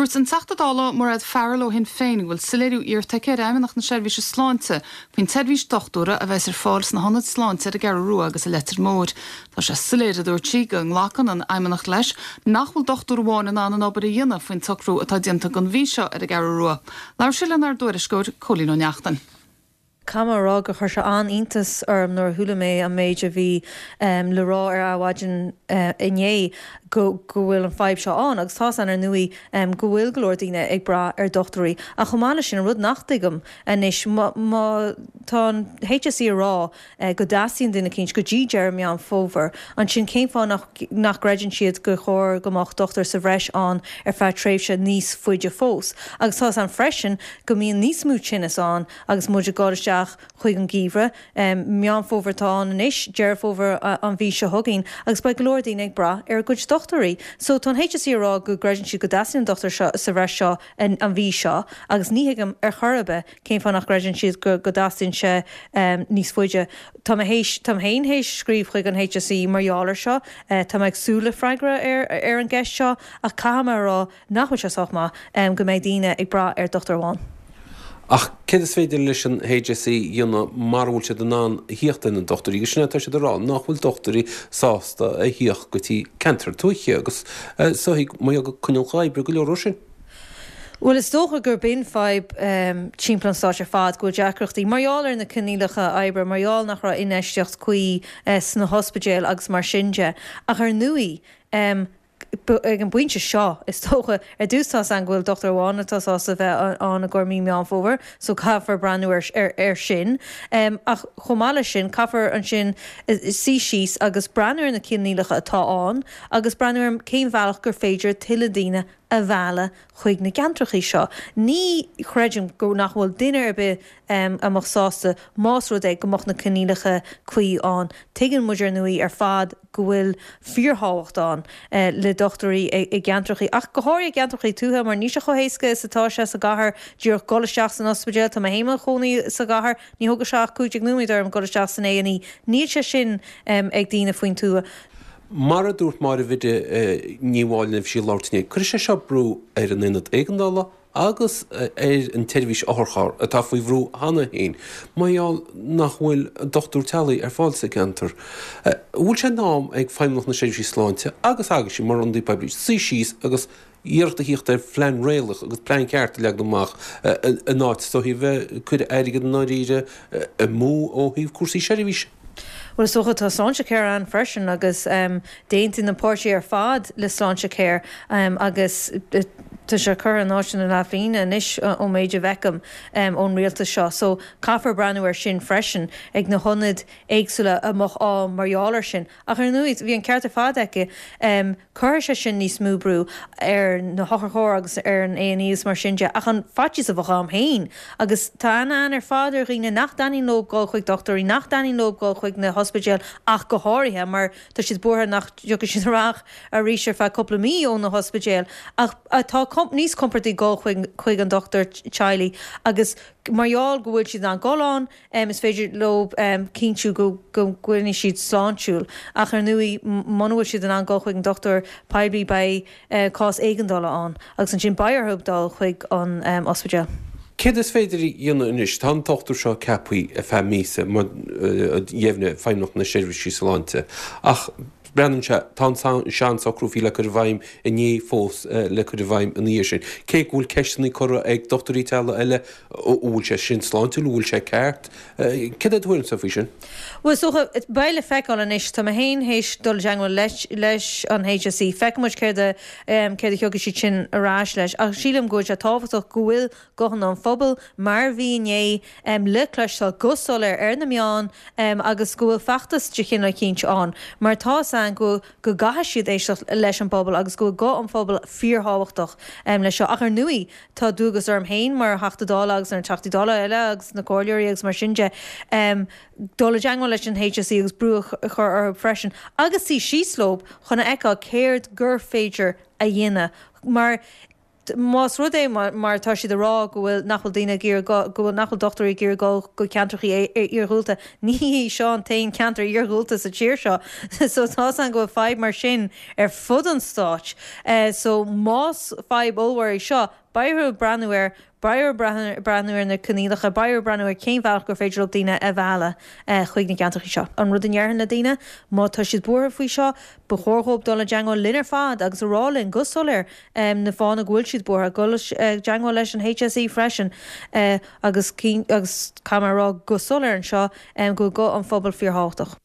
Dúirt an tachtadala mar ad fearló hin féin bhfuil siléirú íortaice réimeach na seirbhíse sláinte, faoin teadhís dochtúra a bheits ar fáil na honna sláinte a gar ruá agus a letar mór. Tá sé siléire dúir tí go an ghlachan an aimimeach leis nach bhfuil dochtúr bháin an obair a dhéanamh faoin tucrú atá dianta gan bhí seo ar a gar ruá. Leir sílan ar dúiriscóir cholín ó neachtain. Camerará go chuir se aniontas orm nuair thula mé a méid a bhí le rá ar áhaidan inné go bhfuil an feib seo an, agus tá an ar nui go bhfuil golóir daoine ag bra ar dochtarí. A chomáile sin rud nachtaigem inis tá HSC rá go daíonn duine cinint go dtí Jeremy an fómhar, an sin céim fá nach greidann siad go chóir gomach dochtar sa bhreis an ar feadh tréimhse níos fuide fós. Agus tá an freisin go míon níos mú sinnas an agus muidir gáiristeach chuig an gíomhre, meán fómhartá an inis, dear fómhar an bhí se thugainn, agus ba golóir daoine ag bra ar go dochtarí. So tá HSC rá go greidann si go daíonn dochtar sa bhreis seo an bhí seo, agus níheagam ar chorbe céim fá nach greidann siad go daíonn se níos fuide. Tá haon hééis scríomh chuig an HSC marhealar seo, tá ag súla freigra ar an gceist seo a camerará nachhuiil se sochma go méid daoine ag bra ar dochtar bháin. Ach, cé is féidir leis an HSC dhéanana marhúil se den ná híochtain an dochtarí, go sinna tá sé rá nachhfuil dochtarí sásta a híoch go tí cantar tuaiche agus soigh mai go chuneil gáibre go leor sin. Well, is dócha gur bin feib timpplanáiste fad go deacrochtaí marhealar na cnílacha ebre marheal nach ra inéisteocht chuí sna hospidéal agus mar sinse a chu nui ag an buinte seo is tócha ar dústás an ghfuil Dr. Bháinatá a bheith an a gcuirmí meán fómhar, so caithfar breanú ar sin. Ach chomáile sin caithfar an sin sí síos agus breanúir na cinnílacha atá an, agus breanúir céim bhealach gur féidir tuile daoine a bhela chuig na gantrachaí seo. Ní chreidim go nach bhfuil duine ar be amach sásta más rud ag gomach na cnílacha chuí an. Tuigeann muidir nuí ar fad go bhfuil fíortháhacht an le dochtarí ag gantrachaí. Ach go háirí gantrachaí tútha mar ní se chohéisce satá se sa gahar dúr golasteach san ospidéal tá héime chonaí sa gahar ní thugad seach cúteag nuid ar an golasteach san éanaí. Níl se sin ag daoine faoin tútha. Mar a dúirt mar a bhide níomháilna bhí sí láirtaine, chuir sé seo brú ar an inad éigeandála agus ar an teirhís áthchar atá faoi bhrú hana hain. Maiall nach bhfuil dochtúr talaí ar fáil sa cantar. Bhfuil sé nám ag feimnach na séirsí sláinte agus sí mar an dí pebrí sí síos agus íocht a híocht ar phlean réalach agus plein ceart leag amach a náit, so hí bheith chuid airigad náíre a mú ó híh cuasaí seirbhíse. Well, socha tá sláinte céir an freisin agus déint in na páirtí ar fad le sláinte céir agus tá sé chur an náisiún na láfíine inis ó méide bhecam ón rialta seo. So caithfar breanú ar sin freisin ag na honid éagsúla amach á marhealar sin. Ach ar nuid bhí an ceart a fad aice chuir sé sin níos mú brú ar na hochachóir agus ar an A&Es mar sinse ach an fatíos a bhacha am hain. Agus tá an ar fáidir riine nach daí nóg gáil chuig doctorí nach daí nóg gáil chuig na hospidéal ach go háirithe mar tá siad bortha nach jogus sin raach a ríisir fe coppla mí ón na hospidéal ach tá níos comportaí gáil chuig an Dr. Chiley agus marheall go bhfuil siad an gáán is féidir lob cíntiú go gcuine siad sláintúil ach ar nui manhfuil siad an gáil chuig an Dr. Pibli bei cás éigeandála an agus an sin bairthúbdal chuig an hospidéal. Céad is féidir dhéanana inis tá tochtú seo cepaí a fe mísa mar dhéimne feimnach na seirbhísí sláinte ach breann se tá sean sacrúí le chur bhaim i ní fós le chur bhaim an níir sin. Cé bhfuil ceisna chora ag doctorí teala eile bhfuil sé sin sláintúil bhfuil sé ceart. Cé a thuann sa fao sin? Well, so baile feicáil an isis tá héin hééis dul deangáil leis an HSC feicmuid céir a thuga si sin arás leis ach sílam gúid a táhaach go bhfuil gohan an phobal mar bhíné le cléistáil gosáil ar na meán agus go bhfuil feachtas de chin le cinint an mar tá go gathe siad éisteach leis an pobal agus go an phobal fíortháhachtach lei seo ach ar nui tá dúgus arm héin mar $80 agus ar $80 eile agus na cóileirí agus mar sinse dóla deangáil leis an HSC agus brú chur ar freisin agus sí síoslób chuna eá céird gur féidir a dhéine mar Más rud é mar tá si de rá go bhfuil nachfuil daine go bhfuil nachfuil doctorí gur go ceantraí iarghúlta ní seo an tain ceantar iarghúlta sa tíir seo so tá an go 5 mar sin fud an stáit so más 5 óhhair seo bairú brenuir brenuir na cnílacha bair brenuir céimhheach gur féidir op daine a bhela chuig na ceantraí seo an rud anhearhan na daine má tá siad buair faoi seo ba chórthóp dul deangáil linar fad agus arálinn go solir na fána ghfuil siad buair go deangáil leis an HSE freisin agus camerará go solir an seo go an phobal fíorthach.